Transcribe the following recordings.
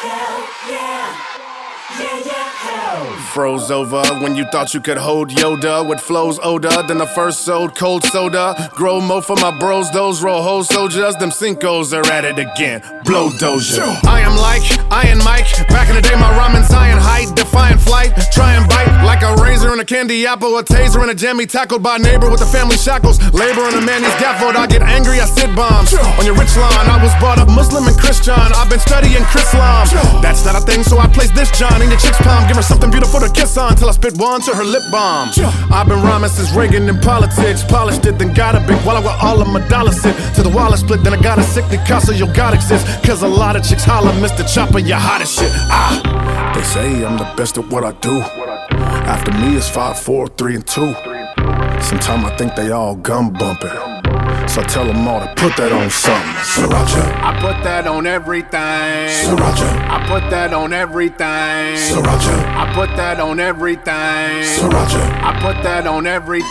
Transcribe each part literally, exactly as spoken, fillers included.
Hell yeah. Yeah, yeah, hell. Froze over when you thought you could hold Yoda with flows older than the first sold cold soda. Grow mo for my bros, those roll whole soldiers. Them Cincos are at it again. Blow Doja. I am like Iron Mike. Back in the day, my ramen's iron height. Defiant flight. Try and bite like a razor and a candy apple. A taser and a jammy tackled by a neighbor with the family shackles. Labor on a man, he's gaffled. I get angry, I sit bombs. On your rich line, I was brought up Muslim and Christian. I've been studying Chrislam. That's not a thing, so I place this John in your chick's palm. Give her something beautiful to kiss on till I spit one to her lip balm. I've been rhyming since Reagan in politics. Polished it, then got a big wallet with all of my dollars sit. To the wallet split, then I got a sick Casa, your God exists. Cause a lot of chicks holler, Mister Chopper, you hot as shit. Ah, they say I'm the best at what I do. After me it's five, four, three, and two. Sometimes I think they all gum bumping. So I tell them all to put that on something. Sriracha. I put that on everything. Sriracha. I put that on everything. Sriracha. I put that on everything. Sriracha. I put that on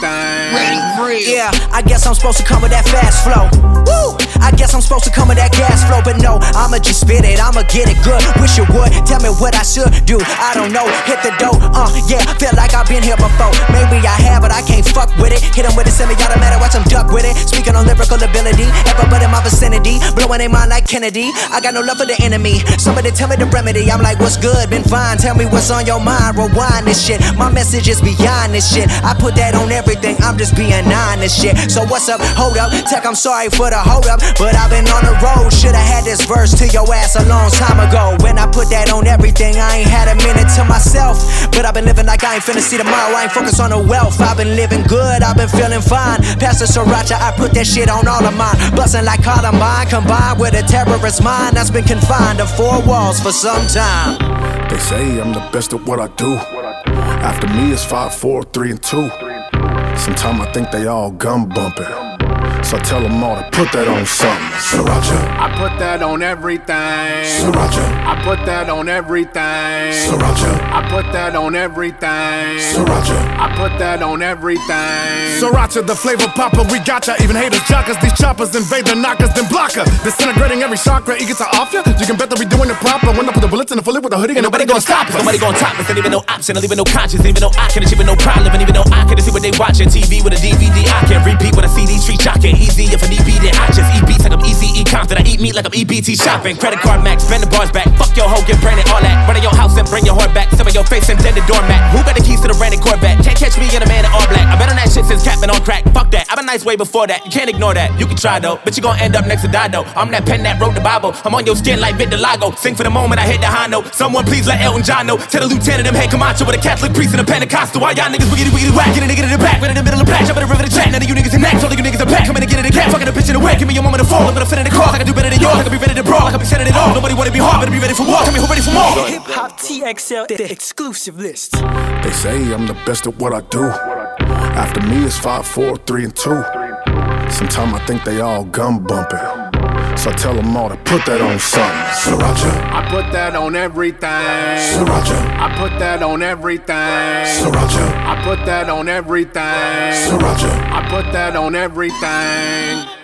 everything. Yeah, I guess I'm supposed to come with that fast flow. Woo! I guess I'm supposed to come with that gas flow, but no, I'ma just spit it, I'ma get it good. Wish you would, tell me what I should do. I don't know, hit the dough, uh, yeah, feel like I've been here before. Maybe I have, but I can't fuck with it. Hit 'em with a semi-automatic, watch 'em duck with it. Speaking on lyrical ability, everybody in my vicinity, blowing their mind like Kennedy. I got no love for the enemy, somebody tell me the remedy. I'm like, what's good, been fine, tell me what's on your mind. Rewind this shit, my message is beyond this shit. I put that on everything, I'm just being honest shit. So what's up, hold up, tech, I'm sorry for the hold up, but I've been on the road. Should've had this verse to your ass a long time ago. When I put that on everything, I ain't had a minute to myself. But I've been living like I ain't finna see tomorrow. I ain't focused on the wealth, I've been living good, I've been feeling fine. Pastor Sriracha, I put that shit on all of mine. Bustin' like Columbine, combined with a terrorist mind that's been confined to four walls for some time. They say I'm the best at what I do. After me it's five, four, three, and two. Sometimes I think they all gum bumping. So I tell them all to put that on something. Sriracha. I put that on everything. Sriracha. I put that on everything. Sriracha. I put that on everything. Sriracha. I put that on everything. Sriracha, the flavor popper, we gotcha. Even haters jockers, these choppers invade the knockers, then blocker. Disintegrating every chakra, eager to off ya. You can bet that we doing it proper. When I put the bullets in the fully with the hoodie, ain't nobody gonna stop us. Nobody gonna top us, ain't even no option, ain't even no conscience, ain't even no I can achieve no problem, ain't even no I can see what they watching. T V with a D V D, I can repeat when I see these street shocking. Easy if I need beat it, I just eat beats like I'm easy, E Compton. I eat meat like I'm E B T shopping. Credit card max, spend the bars back. Fuck your hoe, get branded, all that. Run in your house and bring your heart back. Some of your face and dead the doormat. Who got the keys to the branded Corvette? Can't catch me in a man in all black. I been on that shit since Captain on crack. Fuck that, I've been nice way before that. You can't ignore that, you can try though, but you gon' end up next to Dido. I'm that pen that wrote the Bible. I'm on your skin like Vitiligo. Sing for the moment I hit the high note. Someone please let Elton John know. Tell the lieutenant them hey Camacho with a Catholic priest and a Pentecostal. Why y'all niggas wiggity wiggity whack? Get a nigga in the back, right in the middle of the black. Jump in the river to chat. None of you niggas in next. All of you niggas are back. Coming to get in the cat. Fucking a bitch in the wet. Give me your moment to fall. I'm gonna fit in the cause. I can do better than yours. I can be ready to brawl. I can be setting it all. Nobody wanna be hard, better be ready for war. Tell me who ready for more. Hip Hop T X L, the exclusive list. They say I'm the best at what I do. After me it's five, four, three, and two. Sometimes I think they all gum bumping. So I tell them all to put that on something. Sriracha. I put that on everything. Sriracha. I put that on everything. Sriracha. I put that on everything. Sriracha. I put that on everything.